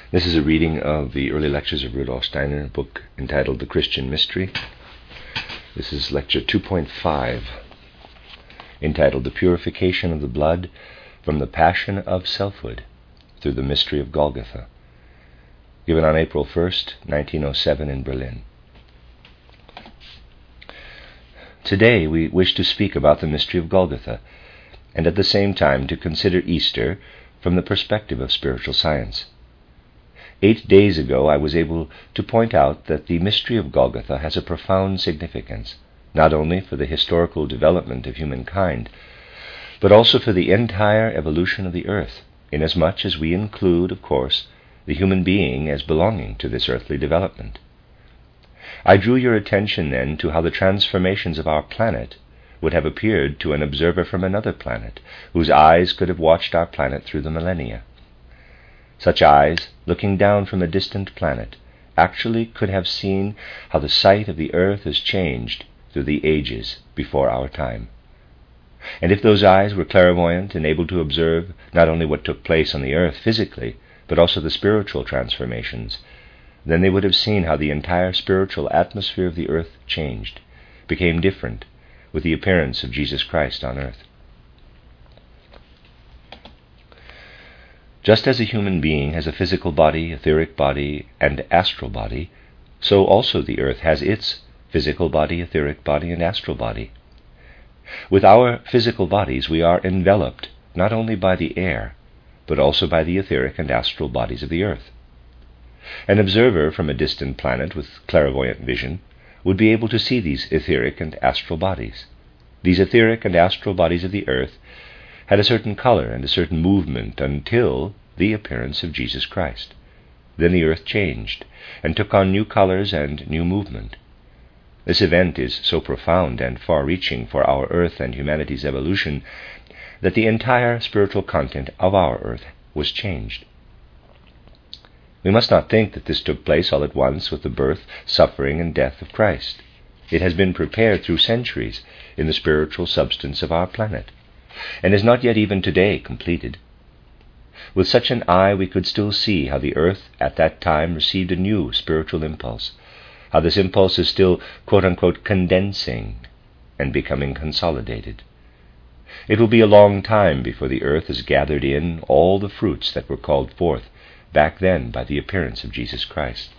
This is a reading of the early lectures of Rudolf Steiner, a book entitled The Christian Mystery. This is lecture 2.5, entitled The Purification of the Blood from the Passion of Selfhood through the Mystery of Golgotha, given on April 1st, 1907 in Berlin. Today we wish to speak about the mystery of Golgotha, and at the same time to consider Easter from the perspective of spiritual science. 8 days ago I was able to point out that the mystery of Golgotha has a profound significance, not only for the historical development of humankind, but also for the entire evolution of the earth, inasmuch as we include, of course, the human being as belonging to this earthly development. I drew your attention then to how the transformations of our planet would have appeared to an observer from another planet, whose eyes could have watched our planet through the millennia. Such eyes, looking down from a distant planet, actually could have seen how the sight of the earth has changed through the ages before our time. And if those eyes were clairvoyant and able to observe not only what took place on the earth physically, but also the spiritual transformations, then they would have seen how the entire spiritual atmosphere of the earth changed, became different, with the appearance of Jesus Christ on earth. Just as a human being has a physical body, etheric body, and astral body, so also the earth has its physical body, etheric body, and astral body. With our physical bodies we are enveloped not only by the air, but also by the etheric and astral bodies of the earth. An observer from a distant planet with clairvoyant vision would be able to see these etheric and astral bodies. These etheric and astral bodies of the earth had a certain color and a certain movement until the appearance of Jesus Christ. Then the earth changed and took on new colors and new movement. This event is so profound and far-reaching for our earth and humanity's evolution that the entire spiritual content of our earth was changed. We must not think that this took place all at once with the birth, suffering, and death of Christ. It has been prepared through centuries in the spiritual substance of our planet, and is not yet even today completed. With such an eye we could still see how the earth at that time received a new spiritual impulse, how this impulse is still quote-unquote condensing and becoming consolidated. It will be a long time before the earth has gathered in all the fruits that were called forth back then by the appearance of Jesus Christ.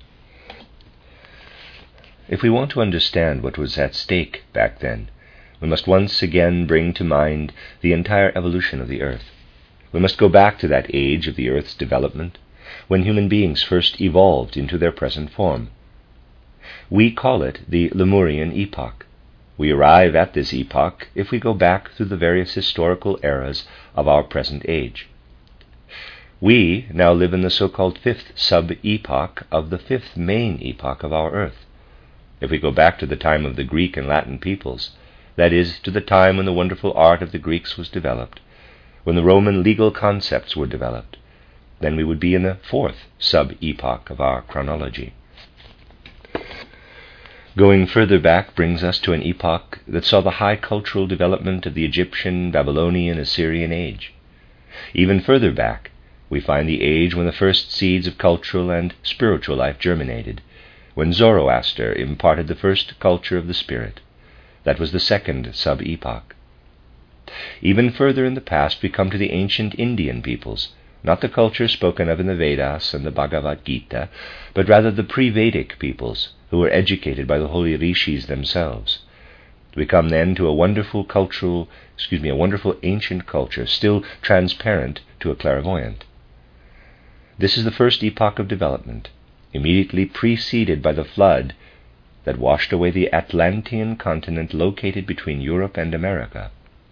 If we want to understand what was at stake back then, we must once again bring to mind the entire evolution of the earth. We must go back to that age of the earth's development, when human beings first evolved into their present form. We call it the Lemurian epoch. We arrive at this epoch if we go back through the various historical eras of our present age. We now live in the so-called fifth sub-epoch of the fifth main epoch of our earth. If we go back to the time of the Greek and Latin peoples, that is, to the time when the wonderful art of the Greeks was developed, when the Roman legal concepts were developed, then we would be in the fourth sub-epoch of our chronology. Going further back brings us to an epoch that saw the high cultural development of the Egyptian, Babylonian, Assyrian age. Even further back, we find the age when the first seeds of cultural and spiritual life germinated, when Zoroaster imparted the first culture of the spirit. That was the second sub-epoch. Even further in the past we come to the ancient Indian peoples, not the culture spoken of in the Vedas and the Bhagavad Gita, but rather the pre-Vedic peoples, who were educated by the holy rishis themselves. We come then to a wonderful ancient culture, still transparent to a clairvoyant. This is the first epoch of development, immediately preceded by the flood that washed away the Atlantean continent located between Europe and America.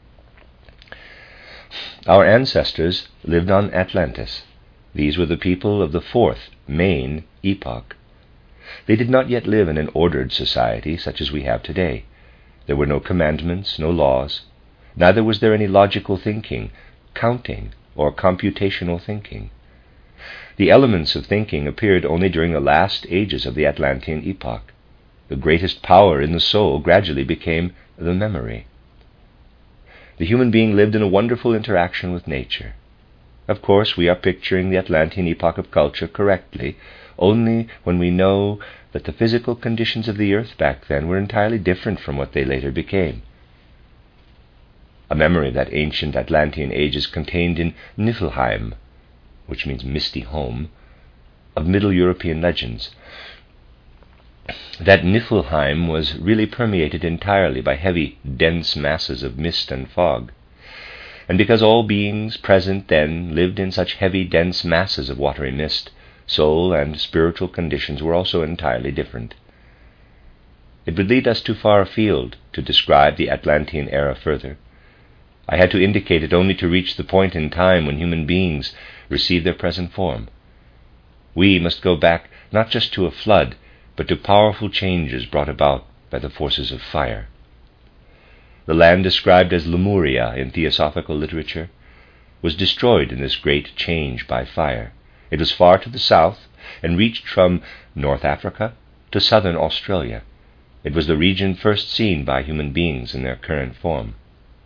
Our ancestors lived on Atlantis. These were the people of the fourth main epoch. They did not yet live in an ordered society such as we have today. There were no commandments, no laws. Neither was there any logical thinking, counting, or computational thinking. The elements of thinking appeared only during the last ages of the Atlantean epoch. The greatest power in the soul gradually became the memory. The human being lived in a wonderful interaction with nature. Of course, we are picturing the Atlantean epoch of culture correctly only when we know that the physical conditions of the earth back then were entirely different from what they later became. A memory of that ancient Atlantean age is contained in Niflheim, which means misty home, of Middle European legends. That Niflheim was really permeated entirely by heavy, dense masses of mist and fog. And because all beings present then lived in such heavy, dense masses of watery mist, soul and spiritual conditions were also entirely different. It would lead us too far afield to describe the Atlantean era further. I had to indicate it only to reach the point in time when human beings received their present form. We must go back not just to a flood, but to powerful changes brought about by the forces of fire. The land described as Lemuria in theosophical literature was destroyed in this great change by fire. It was far to the south and reached from North Africa to southern Australia. It was the region first seen by human beings in their current form.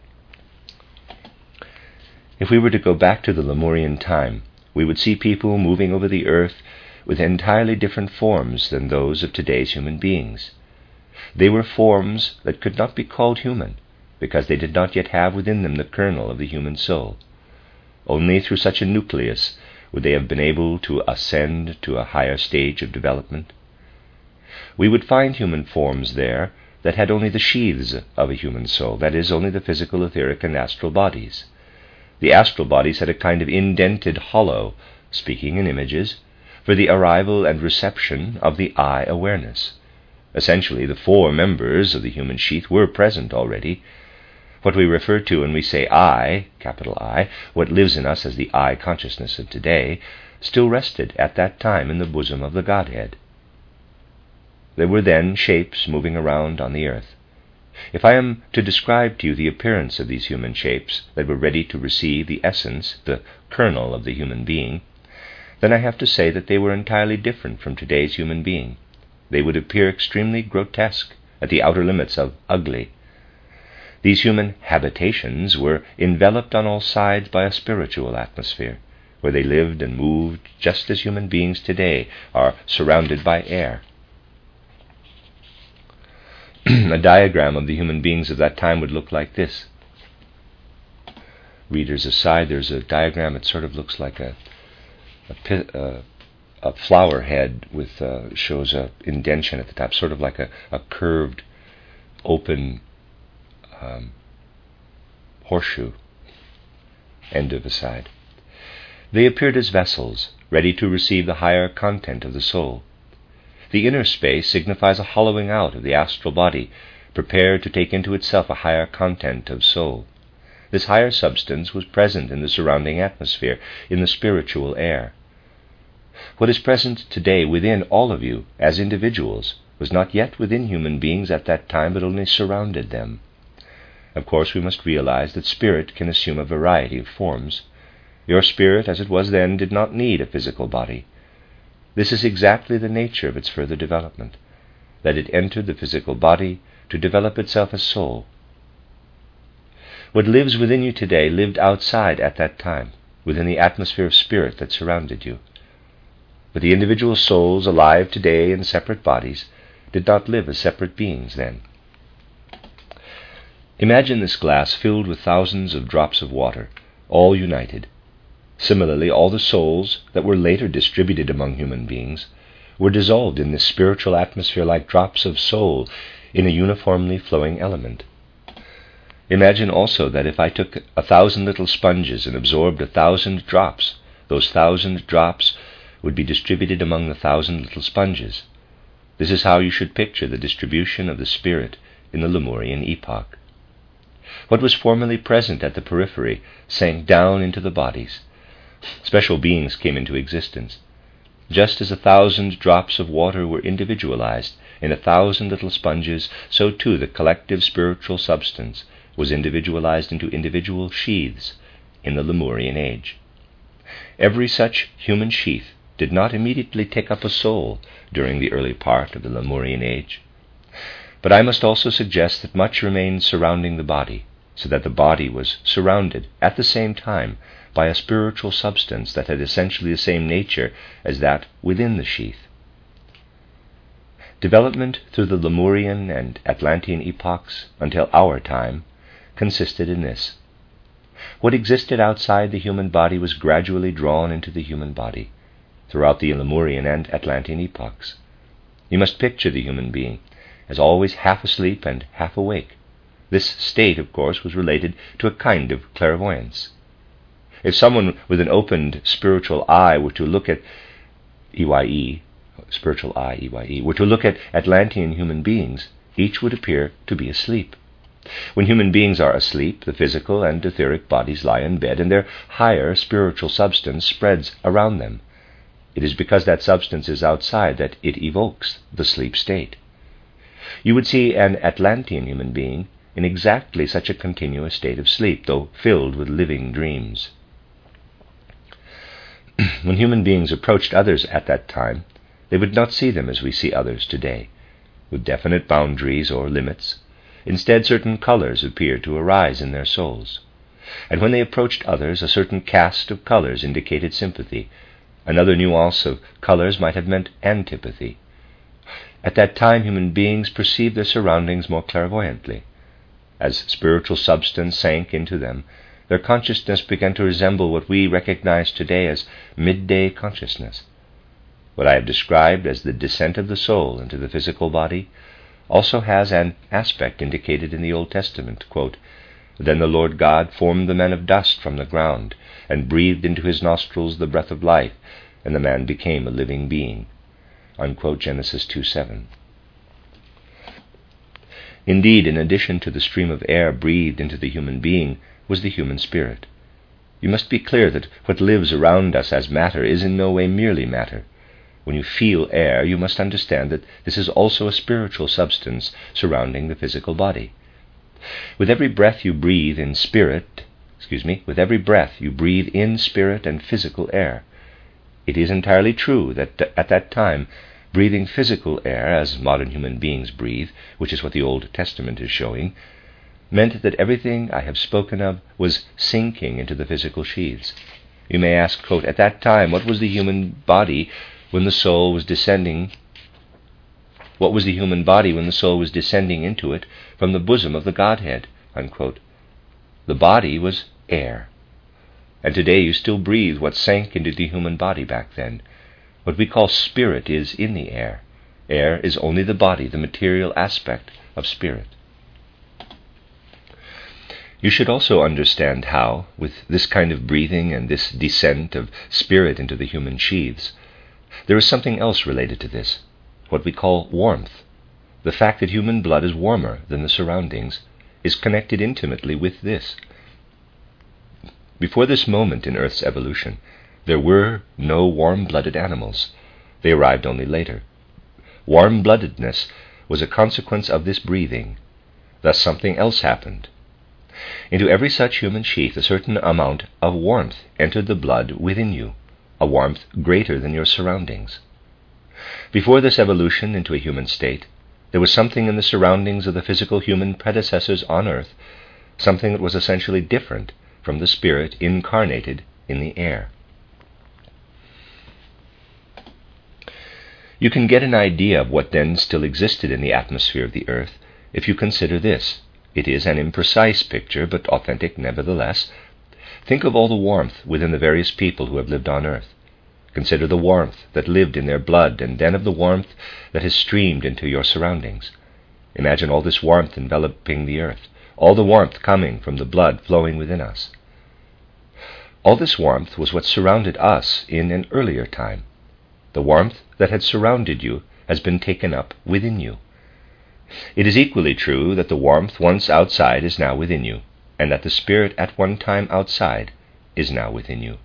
If we were to go back to the Lemurian time, we would see people moving over the earth with entirely different forms than those of today's human beings. They were forms that could not be called human, because they did not yet have within them the kernel of the human soul. Only through such a nucleus would they have been able to ascend to a higher stage of development. We would find human forms there that had only the sheaths of a human soul, that is, only the physical, etheric, and astral bodies. The astral bodies had a kind of indented hollow, speaking in images, for the arrival and reception of the I awareness. Essentially, the four members of the human sheath were present already. What we refer to when we say I, capital I, what lives in us as the I consciousness of today, still rested at that time in the bosom of the Godhead. There were then shapes moving around on the earth. If I am to describe to you the appearance of these human shapes that were ready to receive the essence, the kernel of the human being, then I have to say that they were entirely different from today's human being. They would appear extremely grotesque, at the outer limits of ugly. These human habitations were enveloped on all sides by a spiritual atmosphere, where they lived and moved just as human beings today are surrounded by air. A diagram of the human beings of that time would look like this. Readers aside, there's a diagram that sort of looks like a flower head with shows a indentation at the top, sort of like a curved, open horseshoe end of a side. They appeared as vessels, ready to receive the higher content of the soul. The inner space signifies a hollowing out of the astral body, prepared to take into itself a higher content of soul. This higher substance was present in the surrounding atmosphere, in the spiritual air. What is present today within all of you as individuals was not yet within human beings at that time, but only surrounded them. Of course, we must realize that spirit can assume a variety of forms. Your spirit, as it was then, did not need a physical body. This is exactly the nature of its further development, that it entered the physical body to develop itself as soul. What lives within you today lived outside at that time, within the atmosphere of spirit that surrounded you. But the individual souls alive today in separate bodies did not live as separate beings then. Imagine this glass filled with thousands of drops of water, all united. Similarly, all the souls that were later distributed among human beings were dissolved in this spiritual atmosphere like drops of soul in a uniformly flowing element. Imagine also that if I took 1,000 little sponges and absorbed 1,000 drops, those 1,000 drops would be distributed among the 1,000 little sponges. This is how you should picture the distribution of the spirit in the Lemurian epoch. What was formerly present at the periphery sank down into the bodies. Special beings came into existence. Just as 1,000 drops of water were individualized in 1,000 little sponges, so too the collective spiritual substance was individualized into individual sheaths in the Lemurian age. Every such human sheath did not immediately take up a soul during the early part of the Lemurian age. But I must also suggest that much remained surrounding the body, so that the body was surrounded at the same time by a spiritual substance that had essentially the same nature as that within the sheath. Development through the Lemurian and Atlantean epochs until our time consisted in this. What existed outside the human body was gradually drawn into the human body throughout the Lemurian and Atlantean epochs. You must picture the human being as always half asleep and half awake. This state, of course, was related to a kind of clairvoyance. If someone with an opened spiritual eye were to look at spiritual eye, were to look at Atlantean human beings, each would appear to be asleep. When human beings are asleep, the physical and etheric bodies lie in bed, and their higher spiritual substance spreads around them. It is because that substance is outside that it evokes the sleep state. You would see an Atlantean human being in exactly such a continuous state of sleep, though filled with living dreams. When human beings approached others at that time, they would not see them as we see others today, with definite boundaries or limits. Instead, certain colors appeared to arise in their souls. And when they approached others, a certain cast of colors indicated sympathy. Another nuance of colors might have meant antipathy. At that time, human beings perceived their surroundings more clairvoyantly. As spiritual substance sank into them, their consciousness began to resemble what we recognize today as midday consciousness. What I have described as the descent of the soul into the physical body also has an aspect indicated in the Old Testament. Quote, "Then the Lord God formed the man of dust from the ground, and breathed into his nostrils the breath of life, and the man became a living being." Unquote, Genesis 2:7. Indeed, in addition to the stream of air breathed into the human being was the human spirit. You must be clear that what lives around us as matter is in no way merely matter. When you feel air, you must understand that this is also a spiritual substance surrounding the physical body. With every breath you breathe in spirit and physical air. It is entirely true that at that time, breathing physical air, as modern human beings breathe, which is what the Old Testament is showing, meant that everything I have spoken of was sinking into the physical sheaths. You may ask, quote, "At that time, what was the human body when the soul was descending? What was the human body when the soul was descending into it from the bosom of the Godhead?" Unquote. The body was air. And today you still breathe what sank into the human body back then. What we call spirit is in the air. Air is only the body, the material aspect of spirit. You should also understand how, with this kind of breathing and this descent of spirit into the human sheaths, there is something else related to this, what we call warmth. The fact that human blood is warmer than the surroundings is connected intimately with this. Before this moment in Earth's evolution, there were no warm-blooded animals. They arrived only later. Warm-bloodedness was a consequence of this breathing. Thus something else happened. Into every such human sheath a certain amount of warmth entered the blood within you, a warmth greater than your surroundings. Before this evolution into a human state, there was something in the surroundings of the physical human predecessors on Earth, something that was essentially different from the spirit incarnated in the air. You can get an idea of what then still existed in the atmosphere of the Earth if you consider this. It is an imprecise picture, but authentic nevertheless. Think of all the warmth within the various people who have lived on Earth. Consider the warmth that lived in their blood, and then of the warmth that has streamed into your surroundings. Imagine all this warmth enveloping the Earth, all the warmth coming from the blood flowing within us. All this warmth was what surrounded us in an earlier time. The warmth that had surrounded you has been taken up within you. It is equally true that the warmth once outside is now within you, and that the spirit at one time outside is now within you.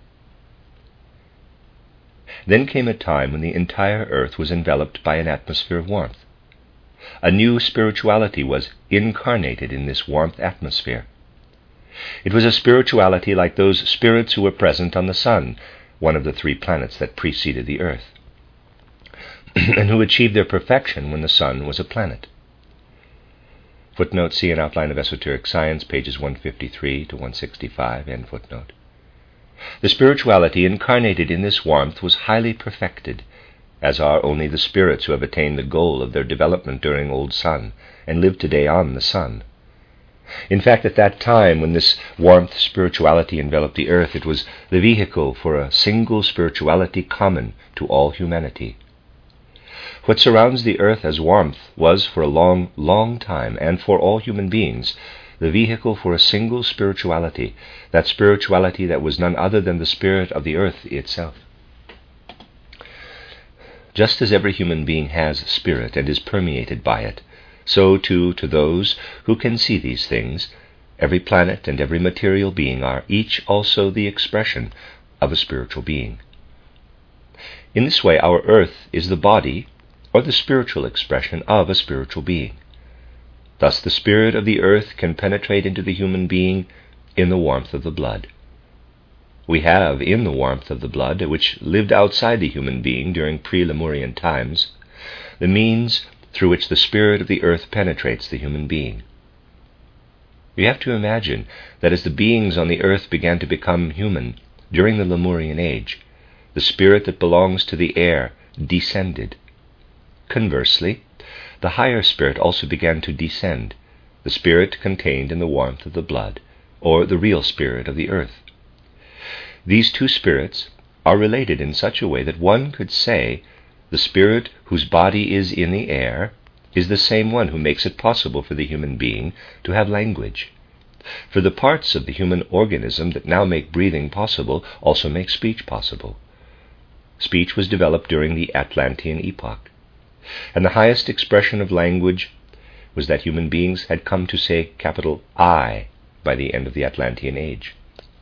Then came a time when the entire earth was enveloped by an atmosphere of warmth. A new spirituality was incarnated in this warmth atmosphere. It was a spirituality like those spirits who were present on the sun, one of the 3 planets that preceded the earth, and who achieved their perfection when the sun was a planet. Footnote, see an outline of esoteric science, pages 153 to 165, end footnote. The spirituality incarnated in this warmth was highly perfected, as are only the spirits who have attained the goal of their development during old sun, and live today on the sun. In fact, at that time when this warmth spirituality enveloped the earth, it was the vehicle for a single spirituality common to all humanity. What surrounds the earth as warmth was for a long, long time, and for all human beings, the vehicle for a single spirituality, that spirituality that was none other than the spirit of the earth itself. Just as every human being has spirit and is permeated by it, so too to those who can see these things, every planet and every material being are each also the expression of a spiritual being. In this way, our earth is the body or the spiritual expression of a spiritual being. Thus the spirit of the earth can penetrate into the human being in the warmth of the blood. We have in the warmth of the blood, which lived outside the human being during pre-Lemurian times, the means through which the spirit of the earth penetrates the human being. You have to imagine that as the beings on the earth began to become human during the Lemurian age, the spirit that belongs to the air descended. Conversely, the higher spirit also began to descend, the spirit contained in the warmth of the blood, or the real spirit of the earth. These two spirits are related in such a way that one could say the spirit whose body is in the air is the same one who makes it possible for the human being to have language. For the parts of the human organism that now make breathing possible also make speech possible. Speech was developed during the Atlantean epoch, and the highest expression of language was that human beings had come to say capital I by the end of the Atlantean age.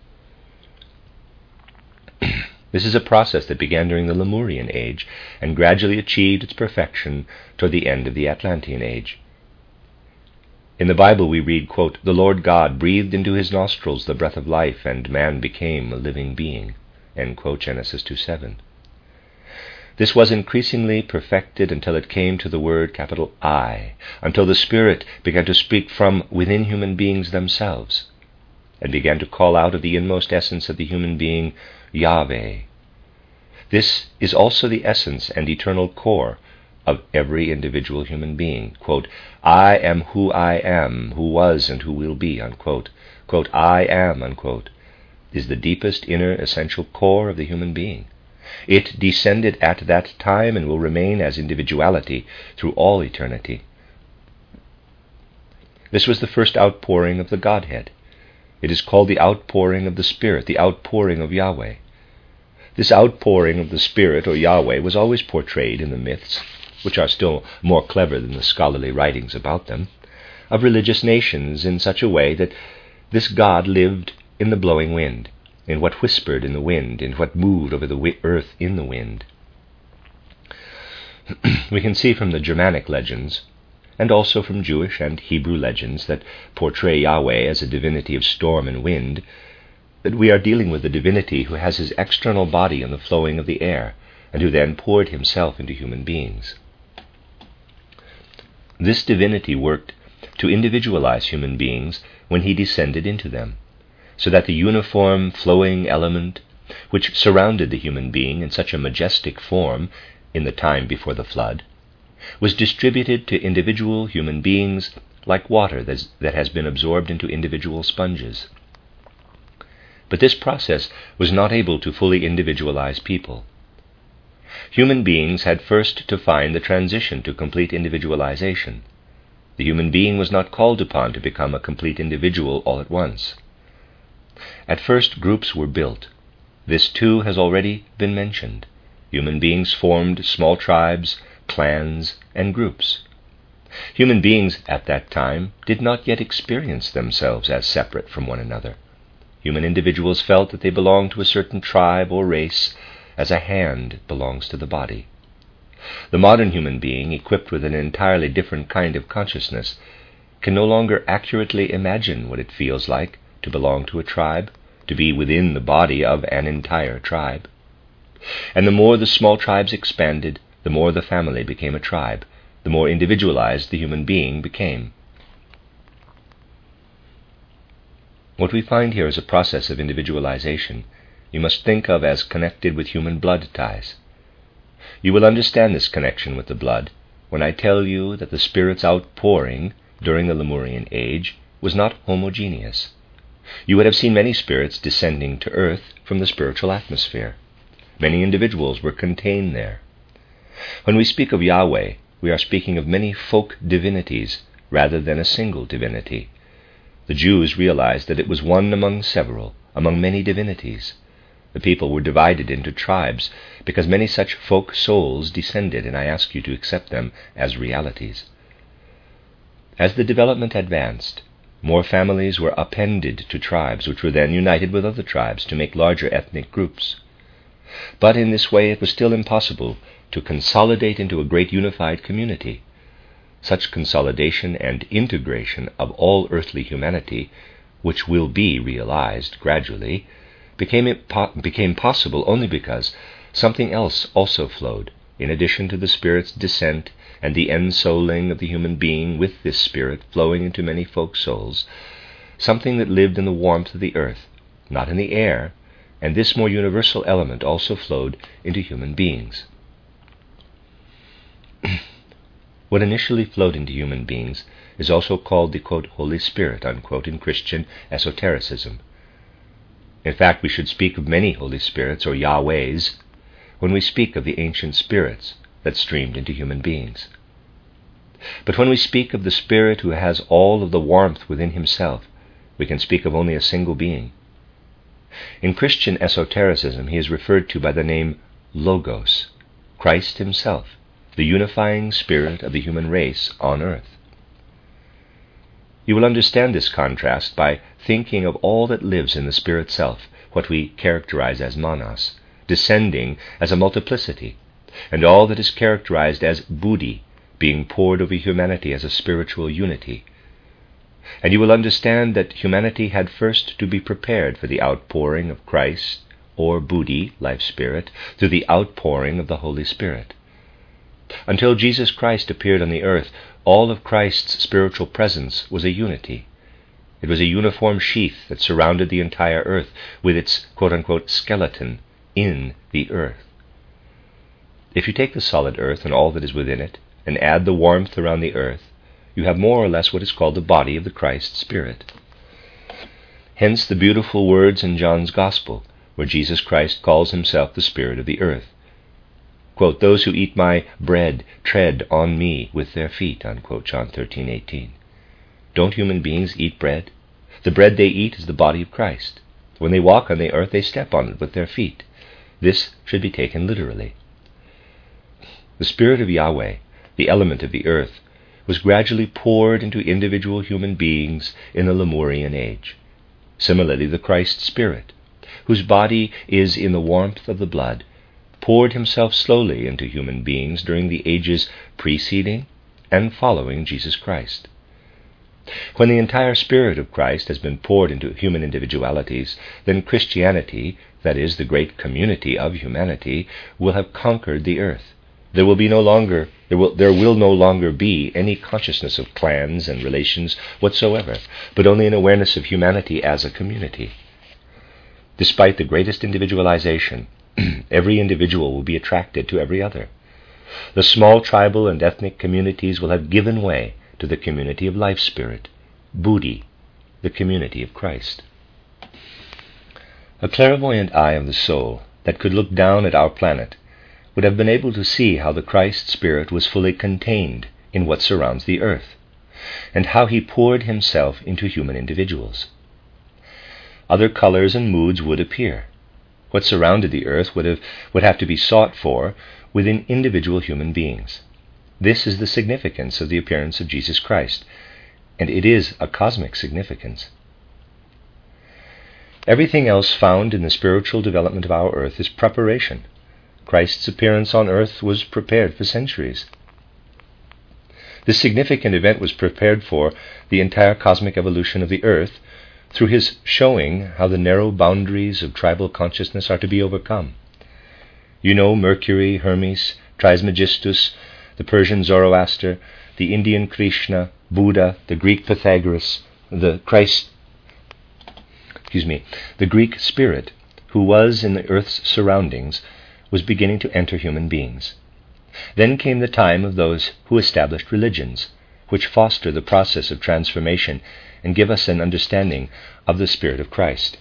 This is a process that began during the Lemurian age and gradually achieved its perfection toward the end of the Atlantean age. In the Bible we read, quote, "The Lord God breathed into his nostrils the breath of life, and man became a living being," end quote, Genesis 2:7. This was increasingly perfected until it came to the word capital I, until the Spirit began to speak from within human beings themselves, and began to call out of the inmost essence of the human being, Yahweh. This is also the essence and eternal core of every individual human being. Quote, "I am who I am, who was and who will be," unquote. Quote, "I am," unquote, is the deepest inner essential core of the human being. It descended at that time and will remain as individuality through all eternity. This was the first outpouring of the Godhead. It is called the outpouring of the Spirit, the outpouring of Yahweh. This outpouring of the Spirit, or Yahweh, was always portrayed in the myths, which are still more clever than the scholarly writings about them, of religious nations in such a way that this God lived in the blowing wind, in what whispered in the wind, in what moved over the earth in the wind. We can see from the Germanic legends, and also from Jewish and Hebrew legends that portray Yahweh as a divinity of storm and wind, that we are dealing with a divinity who has his external body in the flowing of the air, and who then poured himself into human beings. This divinity worked to individualize human beings when he descended into them, so that the uniform flowing element which surrounded the human being in such a majestic form in the time before the flood was distributed to individual human beings like water that has been absorbed into individual sponges. But this process was not able to fully individualize people. Human beings had first to find the transition to complete individualization. The human being was not called upon to become a complete individual all at once. At first, groups were built. This too has already been mentioned. Human beings formed small tribes, clans, and groups. Human beings at that time did not yet experience themselves as separate from one another. Human individuals felt that they belonged to a certain tribe or race, as a hand belongs to the body. The modern human being, equipped with an entirely different kind of consciousness, can no longer accurately imagine what it feels like to belong to a tribe, to be within the body of an entire tribe. And the more the small tribes expanded, the more the family became a tribe, the more individualized the human being became. What we find here is a process of individualization you must think of as connected with human blood ties. You will understand this connection with the blood when I tell you that the Spirit's outpouring during the Lemurian age was not homogeneous. You would have seen many spirits descending to earth from the spiritual atmosphere. Many individuals were contained there. When we speak of Yahweh, we are speaking of many folk divinities rather than a single divinity. The Jews realized that it was one among several, among many divinities. The people were divided into tribes because many such folk souls descended, and I ask you to accept them as realities. As the development advanced, more families were appended to tribes, which were then united with other tribes to make larger ethnic groups. But in this way it was still impossible to consolidate into a great unified community. Such consolidation and integration of all earthly humanity, which will be realized gradually, became possible only because something else also flowed, in addition to the Spirit's descent and the ensouling of the human being with this Spirit flowing into many folk souls, something that lived in the warmth of the earth, not in the air, and this more universal element also flowed into human beings. What initially flowed into human beings is also called the, quote, Holy Spirit, unquote, in Christian esotericism. In fact, we should speak of many Holy Spirits, or Yahwehs, when we speak of the ancient spirits that streamed into human beings. But when we speak of the Spirit who has all of the warmth within himself, we can speak of only a single being. In Christian esotericism, he is referred to by the name Logos, Christ himself, the unifying spirit of the human race on earth. You will understand this contrast by thinking of all that lives in the Spirit self, what we characterize as monos, descending as a multiplicity, and all that is characterized as buddhi, being poured over humanity as a spiritual unity. And you will understand that humanity had first to be prepared for the outpouring of Christ, or buddhi, life spirit, through the outpouring of the Holy Spirit. Until Jesus Christ appeared on the earth, all of Christ's spiritual presence was a unity. It was a uniform sheath that surrounded the entire earth with its quote-unquote skeleton in the earth. If you take the solid earth and all that is within it, and add the warmth around the earth, you have more or less what is called the body of the Christ Spirit. Hence the beautiful words in John's Gospel, where Jesus Christ calls himself the Spirit of the earth. Quote, those who eat my bread tread on me with their feet, unquote, John 13:18. Don't human beings eat bread? The bread they eat is the body of Christ. When they walk on the earth, they step on it with their feet. This should be taken literally. The Spirit of Yahweh, the element of the earth, was gradually poured into individual human beings in the Lemurian age. Similarly, the Christ Spirit, whose body is in the warmth of the blood, poured himself slowly into human beings during the ages preceding and following Jesus Christ. When the entire Spirit of Christ has been poured into human individualities, then Christianity, that is, the great community of humanity, will have conquered the earth. There will no longer be any consciousness of clans and relations whatsoever, but only an awareness of humanity as a community. Despite the greatest individualization, every individual will be attracted to every other. The small tribal and ethnic communities will have given way to the community of life spirit, buddhi, the community of Christ. A clairvoyant eye of the soul that could look down at our planet would have been able to see how the Christ Spirit was fully contained in what surrounds the earth, and how he poured himself into human individuals. Other colors and moods would appear. What surrounded the earth would have to be sought for within individual human beings. This is the significance of the appearance of Jesus Christ, and it is a cosmic significance. Everything else found in the spiritual development of our earth is preparation. Christ's appearance on earth was prepared for centuries. This significant event was prepared for the entire cosmic evolution of the earth through his showing how the narrow boundaries of tribal consciousness are to be overcome. You know Mercury, Hermes, Trismegistus, the Persian Zoroaster, the Indian Krishna, Buddha, the Greek Pythagoras, the Greek Spirit, who was in the earth's surroundings, was beginning to enter human beings. Then came the time of those who established religions, which foster the process of transformation and give us an understanding of the Spirit of Christ.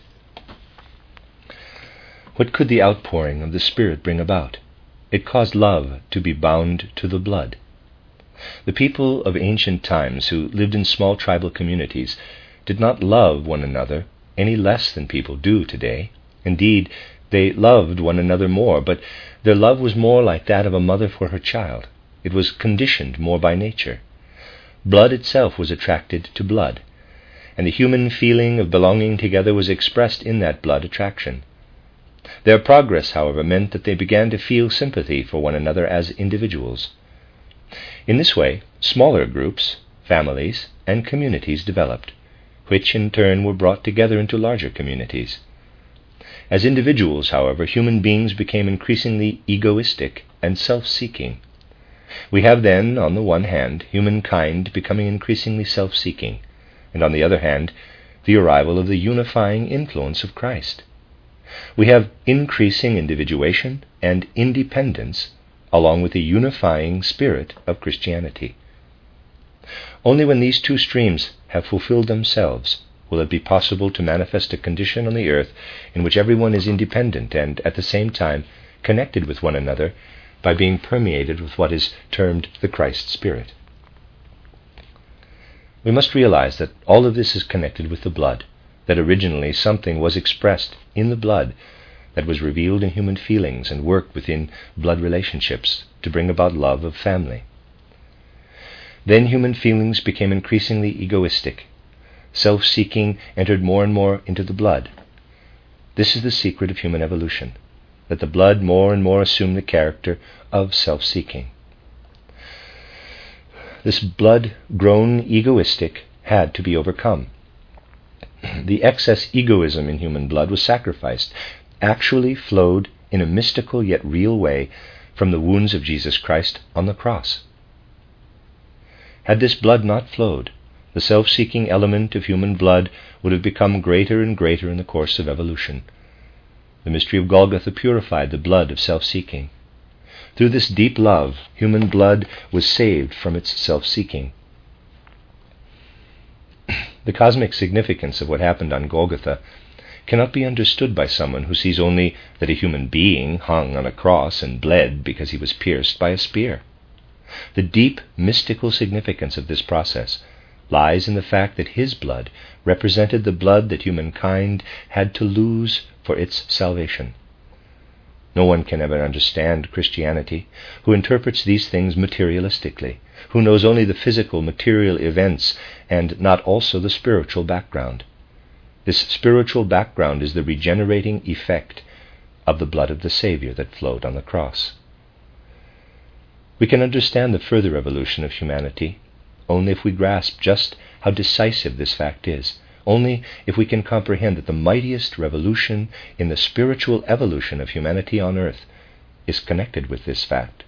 What could the outpouring of the Spirit bring about? It caused love to be bound to the blood. The people of ancient times who lived in small tribal communities did not love one another any less than people do today. Indeed, they loved one another more, but their love was more like that of a mother for her child. It was conditioned more by nature. Blood itself was attracted to blood, and the human feeling of belonging together was expressed in that blood attraction. Their progress, however, meant that they began to feel sympathy for one another as individuals. In this way, smaller groups, families, and communities developed, which in turn were brought together into larger communities. As individuals, however, human beings became increasingly egoistic and self-seeking. We have then, on the one hand, humankind becoming increasingly self-seeking, and on the other hand, the arrival of the unifying influence of Christ. We have increasing individuation and independence, along with the unifying spirit of Christianity. Only when these two streams have fulfilled themselves will it be possible to manifest a condition on the earth in which everyone is independent and, at the same time, connected with one another by being permeated with what is termed the Christ Spirit. We must realize that all of this is connected with the blood, that originally something was expressed in the blood that was revealed in human feelings and worked within blood relationships to bring about love of family. Then human feelings became increasingly egoistic. Self-seeking entered more and more into the blood. This is the secret of human evolution, that the blood more and more assumed the character of self-seeking. This blood grown egoistic had to be overcome. The excess egoism in human blood was sacrificed, actually flowed in a mystical yet real way from the wounds of Jesus Christ on the cross. Had this blood not flowed, the self-seeking element of human blood would have become greater and greater in the course of evolution. The mystery of Golgotha purified the blood of self-seeking. Through this deep love, human blood was saved from its self-seeking. The cosmic significance of what happened on Golgotha cannot be understood by someone who sees only that a human being hung on a cross and bled because he was pierced by a spear. The deep mystical significance of this process lies in the fact that his blood represented the blood that humankind had to lose for its salvation. No one can ever understand Christianity who interprets these things materialistically, who knows only the physical material events and not also the spiritual background. This spiritual background is the regenerating effect of the blood of the Savior that flowed on the cross. We can understand the further evolution of humanity only if we grasp just how decisive this fact is, only if we can comprehend that the mightiest revolution in the spiritual evolution of humanity on earth is connected with this fact.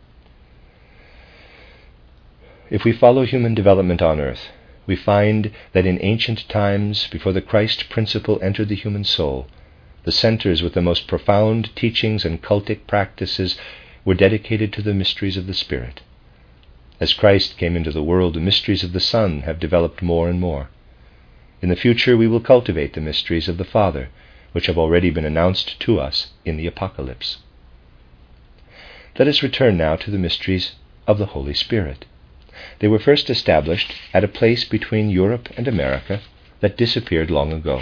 If we follow human development on earth, we find that in ancient times, before the Christ principle entered the human soul, the centers with the most profound teachings and cultic practices were dedicated to the mysteries of the Spirit. As Christ came into the world, the mysteries of the Son have developed more and more. In the future we will cultivate the mysteries of the Father, which have already been announced to us in the Apocalypse. Let us return now to the mysteries of the Holy Spirit. They were first established at a place between Europe and America that disappeared long ago.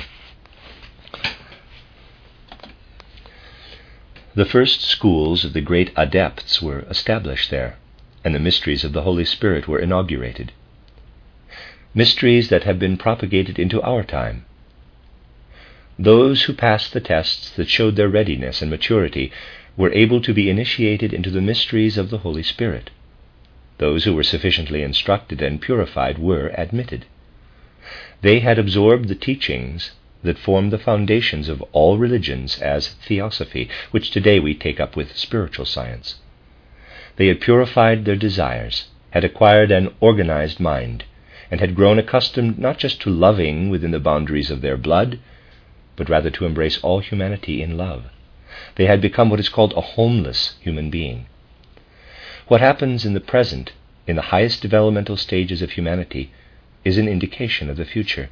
The first schools of the great adepts were established there, and the mysteries of the Holy Spirit were inaugurated. Mysteries that have been propagated into our time. Those who passed the tests that showed their readiness and maturity were able to be initiated into the mysteries of the Holy Spirit. Those who were sufficiently instructed and purified were admitted. They had absorbed the teachings that form the foundations of all religions as theosophy, which today we take up with spiritual science. They had purified their desires, had acquired an organized mind, and had grown accustomed not just to loving within the boundaries of their blood, but rather to embrace all humanity in love. They had become what is called a homeless human being. What happens in the present, in the highest developmental stages of humanity, is an indication of the future.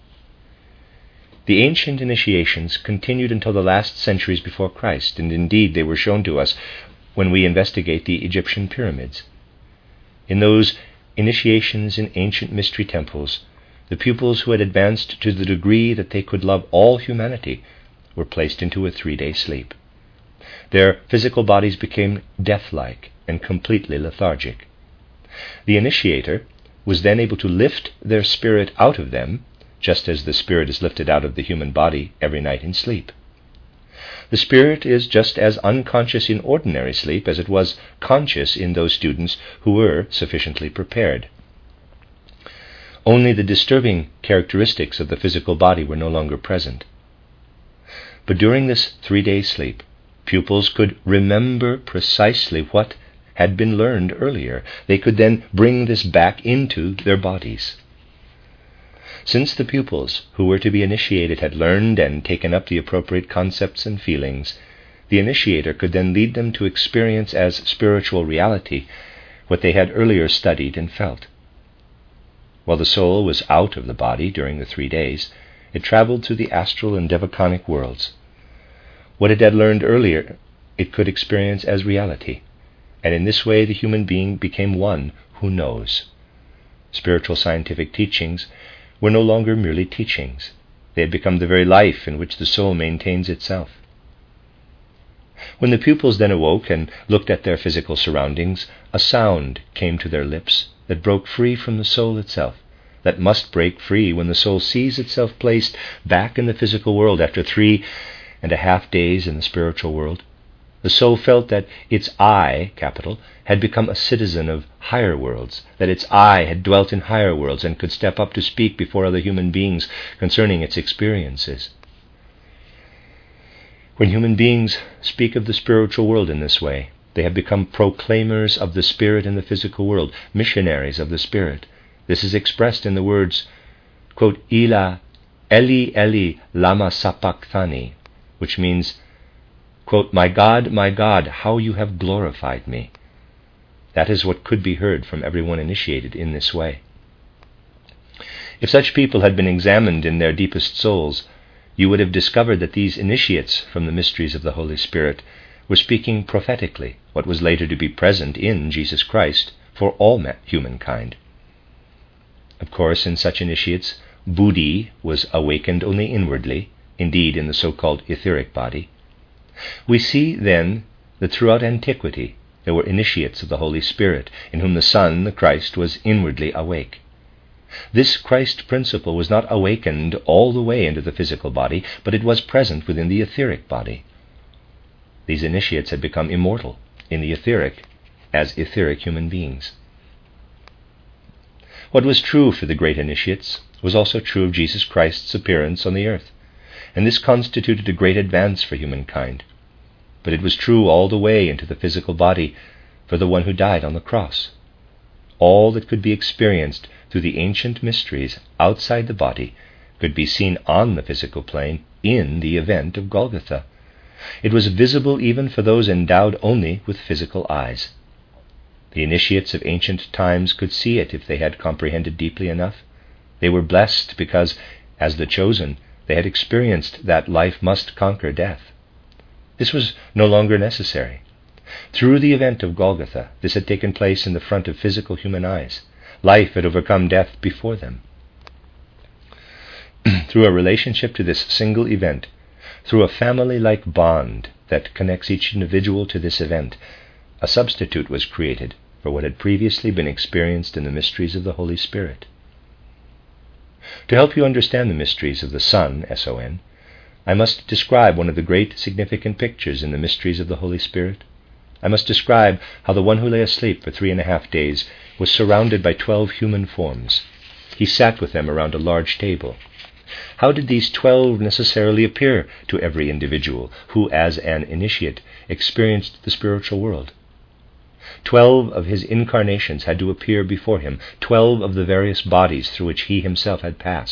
The ancient initiations continued until the last centuries before Christ, and indeed they were shown to us when we investigate the Egyptian pyramids. In those initiations in ancient mystery temples, the pupils who had advanced to the degree that they could love all humanity were placed into a 3-day sleep. Their physical bodies became death-like and completely lethargic. The initiator was then able to lift their spirit out of them, just as the spirit is lifted out of the human body every night in sleep. The spirit is just as unconscious in ordinary sleep as it was conscious in those students who were sufficiently prepared. Only the disturbing characteristics of the physical body were no longer present. But during this 3-day sleep, pupils could remember precisely what had been learned earlier. They could then bring this back into their bodies. Since the pupils who were to be initiated had learned and taken up the appropriate concepts and feelings, the initiator could then lead them to experience as spiritual reality what they had earlier studied and felt. While the soul was out of the body during the 3 days, it traveled through the astral and devaconic worlds. What it had learned earlier it could experience as reality, and in this way the human being became one who knows. Spiritual scientific teachings were no longer merely teachings. They had become the very life in which the soul maintains itself. When the pupils then awoke and looked at their physical surroundings, a sound came to their lips that broke free from the soul itself, that must break free when the soul sees itself placed back in the physical world after 3.5 days in the spiritual world. The soul felt that its I, capital, had become a citizen of higher worlds, that its I had dwelt in higher worlds and could step up to speak before other human beings concerning its experiences. When human beings speak of the spiritual world in this way, they have become proclaimers of the spirit in the physical world, missionaries of the spirit. This is expressed in the words, quote, Eli, Eli, lama sabachthani, which means, quote, my God, how you have glorified me. That is what could be heard from everyone initiated in this way. If such people had been examined in their deepest souls, you would have discovered that these initiates from the mysteries of the Holy Spirit were speaking prophetically what was later to be present in Jesus Christ for all humankind. Of course, in such initiates, buddhi was awakened only inwardly, indeed in the so-called etheric body. We see, then, that throughout antiquity there were initiates of the Holy Spirit, in whom the Son, the Christ, was inwardly awake. This Christ principle was not awakened all the way into the physical body, but it was present within the etheric body. These initiates had become immortal in the etheric as etheric human beings. What was true for the great initiates was also true of Jesus Christ's appearance on the earth, and this constituted a great advance for humankind. But it was true all the way into the physical body for the one who died on the cross. All that could be experienced through the ancient mysteries outside the body could be seen on the physical plane in the event of Golgotha. It was visible even for those endowed only with physical eyes. The initiates of ancient times could see it if they had comprehended deeply enough. They were blessed because, as the chosen, they had experienced that life must conquer death. This was no longer necessary. Through the event of Golgotha, this had taken place in the front of physical human eyes. Life had overcome death before them. Through a relationship to this single event, through a family-like bond that connects each individual to this event, a substitute was created for what had previously been experienced in the mysteries of the Holy Spirit. To help you understand the mysteries of the Son, S-O-N, I must describe one of the great significant pictures in the mysteries of the Holy Spirit. I must describe how the one who lay asleep for 3.5 days was surrounded by 12 human forms. He sat with them around a large table. How did these 12 necessarily appear to every individual who, as an initiate, experienced the spiritual world? 12 of his incarnations had to appear before him, 12 of the various bodies through which he himself had passed.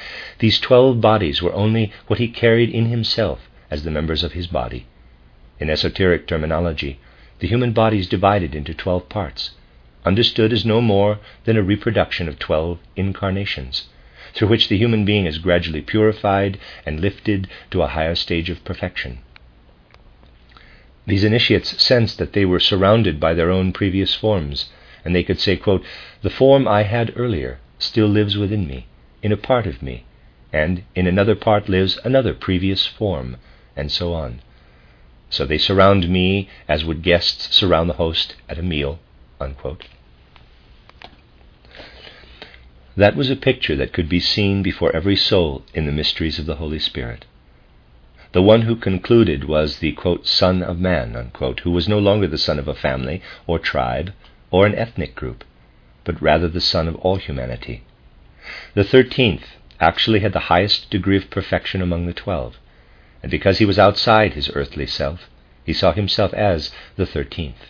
these 12 bodies were only what he carried in himself as the members of his body. In esoteric terminology, the human body is divided into 12 parts, understood as no more than a reproduction of 12 incarnations, through which the human being is gradually purified and lifted to a higher stage of perfection. These initiates sensed that they were surrounded by their own previous forms, and they could say, quote, "The form I had earlier still lives within me, in a part of me, and in another part lives another previous form," and so on. So they surround me as would guests surround the host at a meal, unquote. That was a picture that could be seen before every soul in the mysteries of the Holy Spirit. The one who concluded was the, quote, Son of Man, unquote, who was no longer the son of a family or tribe or an ethnic group, but rather the son of all humanity. The 13th actually had the highest degree of perfection among the 12, and because he was outside his earthly self, he saw himself as the 13th.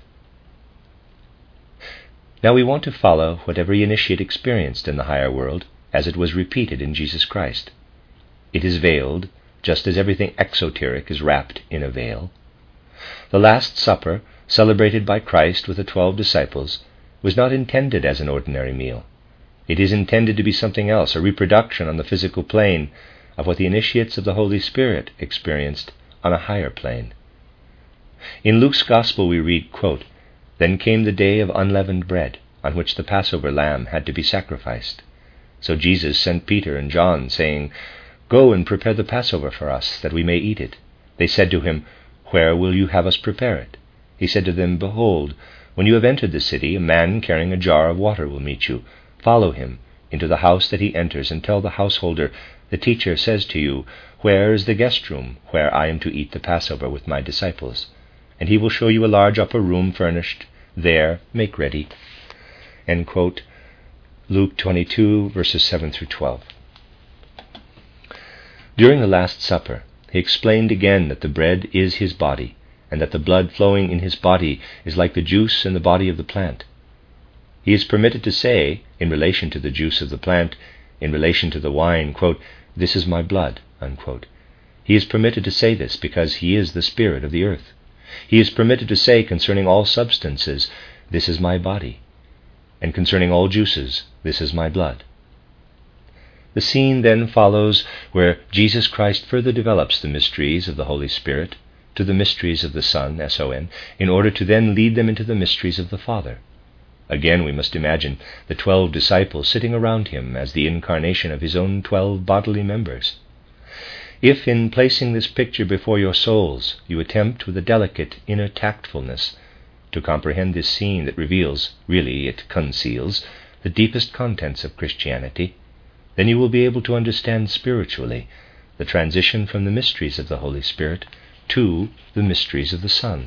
Now we want to follow what every initiate experienced in the higher world as it was repeated in Jesus Christ. It is veiled, just as everything exoteric is wrapped in a veil. The Last Supper, celebrated by Christ with the 12 disciples, was not intended as an ordinary meal. It is intended to be something else, a reproduction on the physical plane of what the initiates of the Holy Spirit experienced on a higher plane. In Luke's Gospel we read, quote, "Then came the day of unleavened bread, on which the Passover lamb had to be sacrificed. So Jesus sent Peter and John, saying, 'Go and prepare the Passover for us, that we may eat it.' They said to him, 'Where will you have us prepare it?' He said to them, 'Behold, when you have entered the city, a man carrying a jar of water will meet you. Follow him into the house that he enters, and tell the householder, the teacher says to you, Where is the guest room where I am to eat the Passover with my disciples? And he will show you a large upper room furnished. There, make ready." End quote. Luke 22, verses 7 through 12. During the Last Supper, he explained again that the bread is his body, and that the blood flowing in his body is like the juice in the body of the plant. He is permitted to say, in relation to the juice of the plant, in relation to the wine, quote, "This is my blood," unquote. He is permitted to say this because he is the spirit of the earth. He is permitted to say concerning all substances, "This is my body," and concerning all juices, "This is my blood." The scene then follows where Jesus Christ further develops the mysteries of the Holy Spirit to the mysteries of the Son, S-O-N, in order to then lead them into the mysteries of the Father. Again we must imagine the 12 disciples sitting around him as the incarnation of his own 12 bodily members. If in placing this picture before your souls you attempt with a delicate inner tactfulness to comprehend this scene that reveals, really it conceals, the deepest contents of Christianity, then you will be able to understand spiritually the transition from the mysteries of the Holy Spirit to the mysteries of the Son.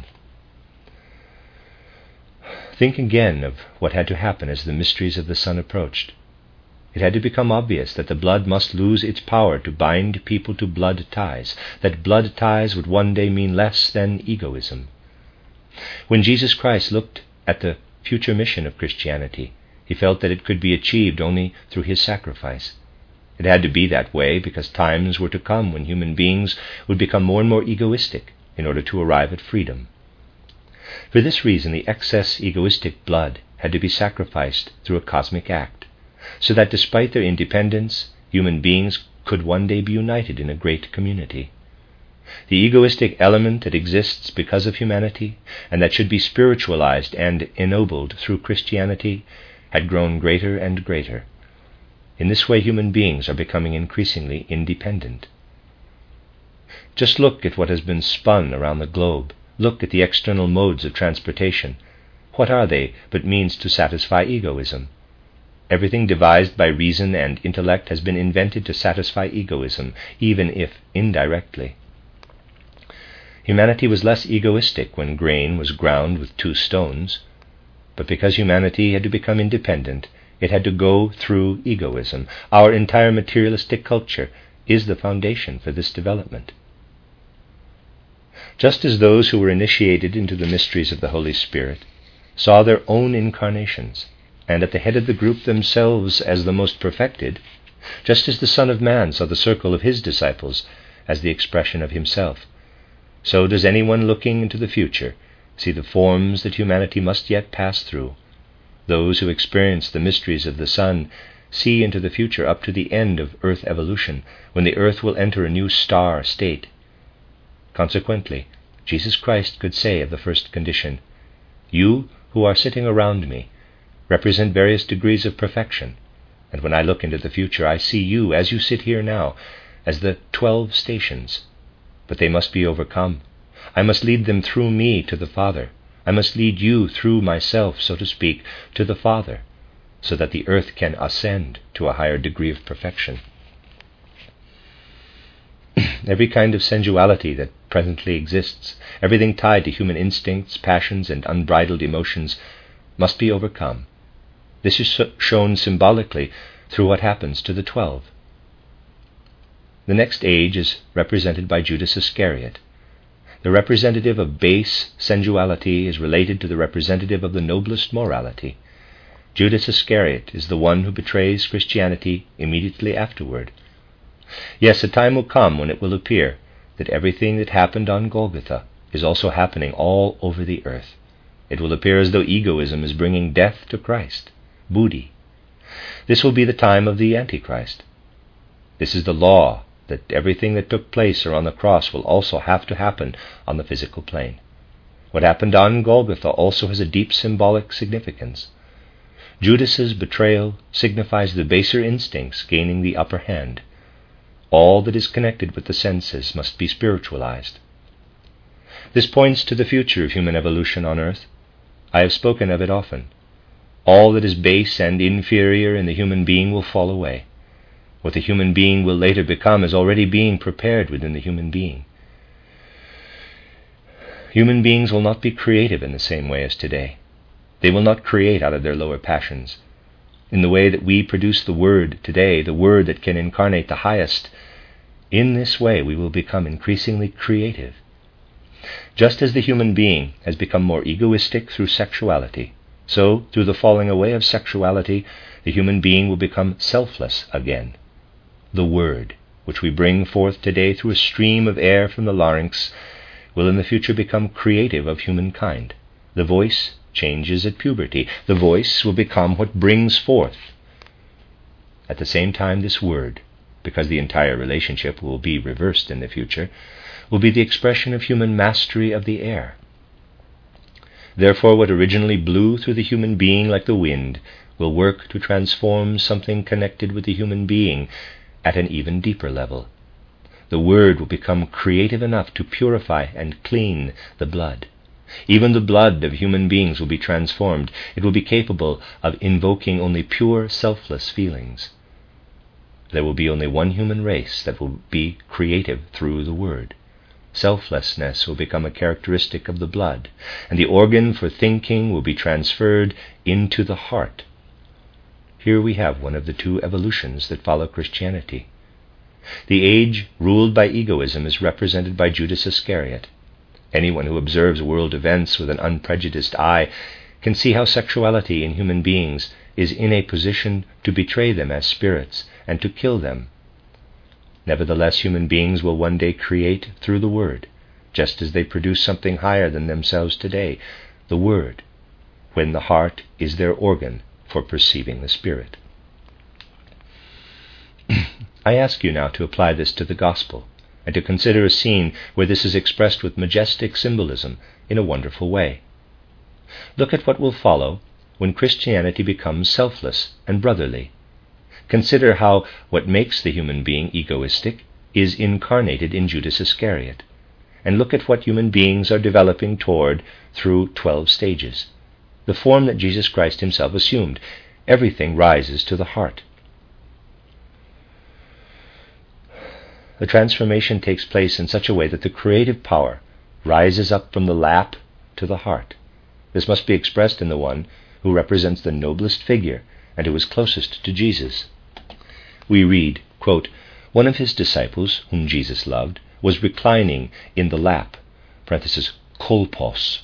Think again of what had to happen as the mysteries of the Son approached. It had to become obvious that the blood must lose its power to bind people to blood ties, that blood ties would one day mean less than egoism. When Jesus Christ looked at the future mission of Christianity, he felt that it could be achieved only through his sacrifice. It had to be that way because times were to come when human beings would become more and more egoistic in order to arrive at freedom. For this reason, the excess egoistic blood had to be sacrificed through a cosmic act, so that despite their independence, human beings could one day be united in a great community. The egoistic element that exists because of humanity, and that should be spiritualized and ennobled through Christianity, had grown greater and greater. In this way, human beings are becoming increasingly independent. Just look at what has been spun around the globe. Look at the external modes of transportation. What are they but means to satisfy egoism? Everything devised by reason and intellect has been invented to satisfy egoism, even if indirectly. Humanity was less egoistic when grain was ground with 2 stones, but because humanity had to become independent, it had to go through egoism. Our entire materialistic culture is the foundation for this development. Just as those who were initiated into the mysteries of the Holy Spirit saw their own incarnations, and at the head of the group themselves as the most perfected, just as the Son of Man saw the circle of his disciples as the expression of himself, so does anyone looking into the future see the forms that humanity must yet pass through. Those who experience the mysteries of the Son see into the future up to the end of Earth evolution, when the Earth will enter a new star state. Consequently, Jesus Christ could say of the first condition, "You who are sitting around me represent various degrees of perfection, and when I look into the future I see you, as you sit here now, as the 12 stations. But they must be overcome. I must lead them through me to the Father. I must lead you through myself, so to speak, to the Father, so that the earth can ascend to a higher degree of perfection." Every kind of sensuality that presently exists, everything tied to human instincts, passions, and unbridled emotions, must be overcome. This is shown symbolically through what happens to the 12. The next age is represented by Judas Iscariot. The representative of base sensuality is related to the representative of the noblest morality. Judas Iscariot is the one who betrays Christianity immediately afterward. Yes, a time will come when it will appear that everything that happened on Golgotha is also happening all over the earth. It will appear as though egoism is bringing death to Christ, Buddhi. This will be the time of the Antichrist. This is the law, that everything that took place on the cross will also have to happen on the physical plane. What happened on Golgotha also has a deep symbolic significance. Judas's betrayal signifies the baser instincts gaining the upper hand. All that is connected with the senses must be spiritualized. This points to the future of human evolution on earth. I have spoken of it often. All that is base and inferior in the human being will fall away. What the human being will later become is already being prepared within the human being. Human beings will not be creative in the same way as today. They will not create out of their lower passions. In the way that we produce the Word today, the Word that can incarnate the highest, in this way we will become increasingly creative. Just as the human being has become more egoistic through sexuality, so through the falling away of sexuality, the human being will become selfless again. The Word, which we bring forth today through a stream of air from the larynx, will in the future become creative of humankind. The voice changes at puberty. The voice will become what brings forth. At the same time, this Word, because the entire relationship will be reversed in the future, will be the expression of human mastery of the air. Therefore, what originally blew through the human being like the wind will work to transform something connected with the human being at an even deeper level. The Word will become creative enough to purify and clean the blood. Even the blood of human beings will be transformed. It will be capable of invoking only pure, selfless feelings. There will be only one human race that will be creative through the Word. Selflessness will become a characteristic of the blood, and the organ for thinking will be transferred into the heart. Here we have one of the two evolutions that follow Christianity. The age ruled by egoism is represented by Judas Iscariot. Anyone who observes world events with an unprejudiced eye can see how sexuality in human beings is in a position to betray them as spirits and to kill them. Nevertheless, human beings will one day create through the Word, just as they produce something higher than themselves today, the Word, when the heart is their organ for perceiving the Spirit. I ask you now to apply this to the Gospel, and to consider a scene where this is expressed with majestic symbolism in a wonderful way. Look at what will follow when Christianity becomes selfless and brotherly. Consider how what makes the human being egoistic is incarnated in Judas Iscariot, and look at what human beings are developing toward through 12 stages, the form that Jesus Christ himself assumed. Everything rises to the heart. The transformation takes place in such a way that the creative power rises up from the lap to the heart. This must be expressed in the one who represents the noblest figure and who is closest to Jesus. We read, quote, "One of his disciples, whom Jesus loved, was reclining in the lap, kolpos,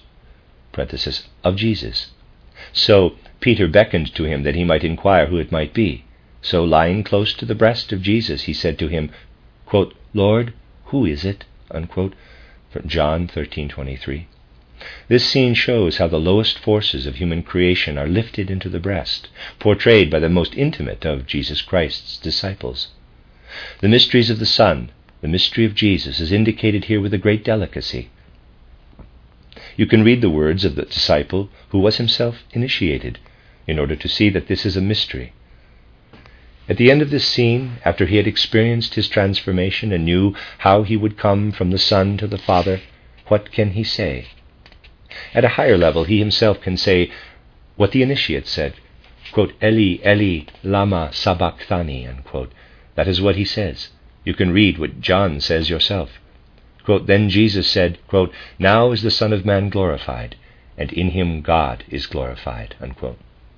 of Jesus. So Peter beckoned to him that he might inquire who it might be. So, lying close to the breast of Jesus, he said to him, quote, "Lord, who is it?" unquote, from John 13:23. This scene shows how the lowest forces of human creation are lifted into the breast, portrayed by the most intimate of Jesus Christ's disciples. The mysteries of the Son, the mystery of Jesus, is indicated here with a great delicacy. You can read the words of the disciple who was himself initiated in order to see that this is a mystery. At the end of this scene, after he had experienced his transformation and knew how he would come from the Son to the Father, what can he say? At a higher level, he himself can say what the initiate said, quote, "Eli, Eli, lama sabachthani," unquote. That is what he says. You can read what John says yourself. Quote, "Then Jesus said, quote, 'Now is the Son of Man glorified, and in him God is glorified,'" unquote.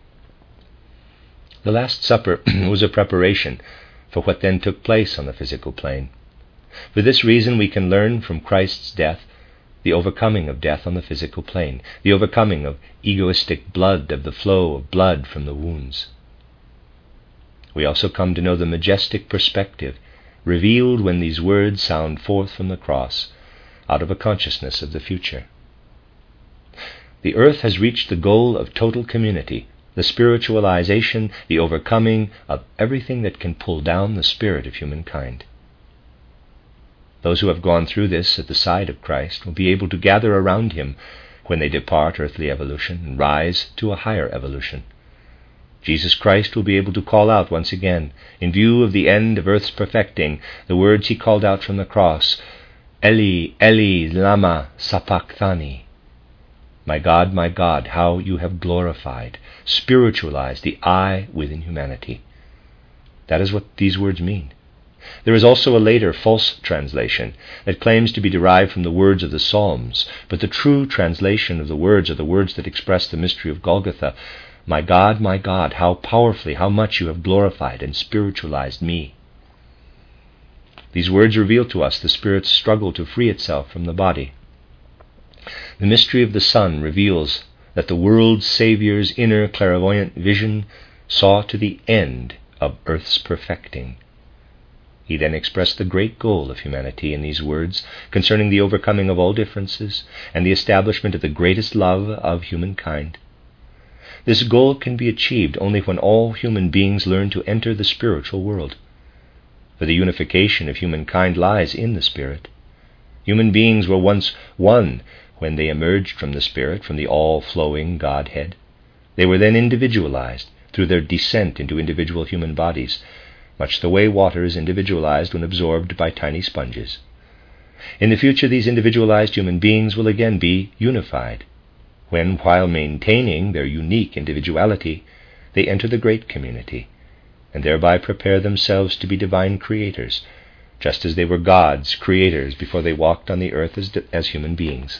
The Last Supper was a preparation for what then took place on the physical plane. For this reason, we can learn from Christ's death the overcoming of death on the physical plane, the overcoming of egoistic blood, of the flow of blood from the wounds. We also come to know the majestic perspective revealed when these words sound forth from the cross, out of a consciousness of the future. The earth has reached the goal of total community, the spiritualization, the overcoming of everything that can pull down the spirit of humankind. Those who have gone through this at the side of Christ will be able to gather around him when they depart earthly evolution and rise to a higher evolution. Jesus Christ will be able to call out once again, in view of the end of earth's perfecting, the words he called out from the cross, "Eli, Eli, lama sabachthani." My God, how you have glorified, spiritualized the I within humanity. That is what these words mean. There is also a later false translation that claims to be derived from the words of the Psalms, but the true translation of the words are the words that express the mystery of Golgotha. My God, how powerfully, how much you have glorified and spiritualized me." These words reveal to us the Spirit's struggle to free itself from the body. The mystery of the Son reveals that the world's Saviour's inner clairvoyant vision saw to the end of earth's perfecting. He then expressed the great goal of humanity in these words concerning the overcoming of all differences and the establishment of the greatest love of humankind. This goal can be achieved only when all human beings learn to enter the spiritual world. For the unification of humankind lies in the Spirit. Human beings were once one when they emerged from the Spirit, from the all-flowing Godhead. They were then individualized through their descent into individual human bodies, much the way water is individualized when absorbed by tiny sponges. In the future, these individualized human beings will again be unified, when, while maintaining their unique individuality, they enter the great community, and thereby prepare themselves to be divine creators, just as they were God's creators before they walked on the earth as human beings.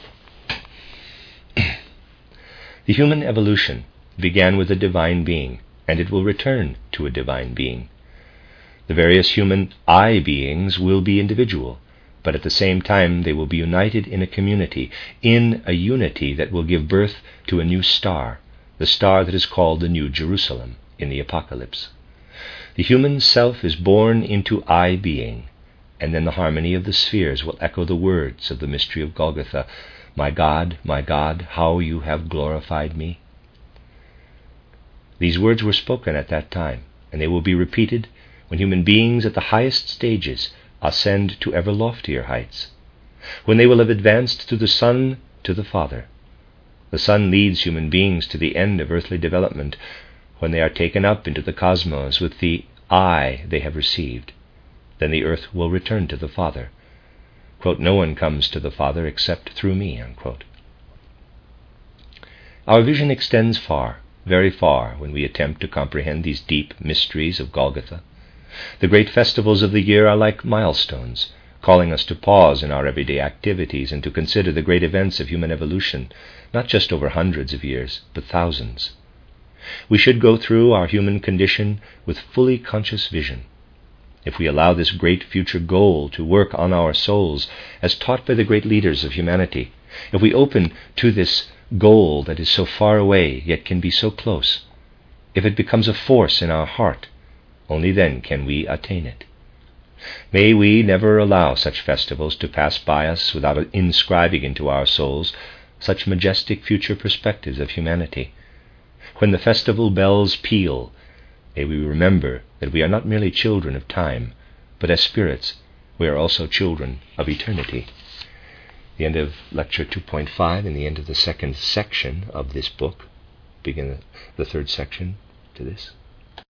The human evolution began with a divine being, and it will return to a divine being. The various human I beings will be individual, but at the same time they will be united in a community, in a unity that will give birth to a new star, the star that is called the New Jerusalem in the Apocalypse. The human self is born into I being, and then the harmony of the spheres will echo the words of the mystery of Golgotha, my God, how you have glorified me." These words were spoken at that time, and they will be repeated when human beings at the highest stages ascend to ever loftier heights, when they will have advanced through the Son to the Father. The Son leads human beings to the end of earthly development, when they are taken up into the cosmos with the I they have received. Then the earth will return to the Father. Quote, "No one comes to the Father except through me," unquote. Our vision extends far, very far, when we attempt to comprehend these deep mysteries of Golgotha. The great festivals of the year are like milestones, calling us to pause in our everyday activities and to consider the great events of human evolution, not just over hundreds of years, but thousands. We should go through our human condition with fully conscious vision. If we allow this great future goal to work on our souls, as taught by the great leaders of humanity, if we open to this goal that is so far away yet can be so close, if it becomes a force in our heart, Only then can we attain it. May we never allow such festivals to pass by us without inscribing into our souls such majestic future perspectives of humanity. When the festival bells peal, may we remember that we are not merely children of time, but as spirits, we are also children of eternity. The end of Lecture 2.5 and the end of the second section of this book. Begin the third section to this.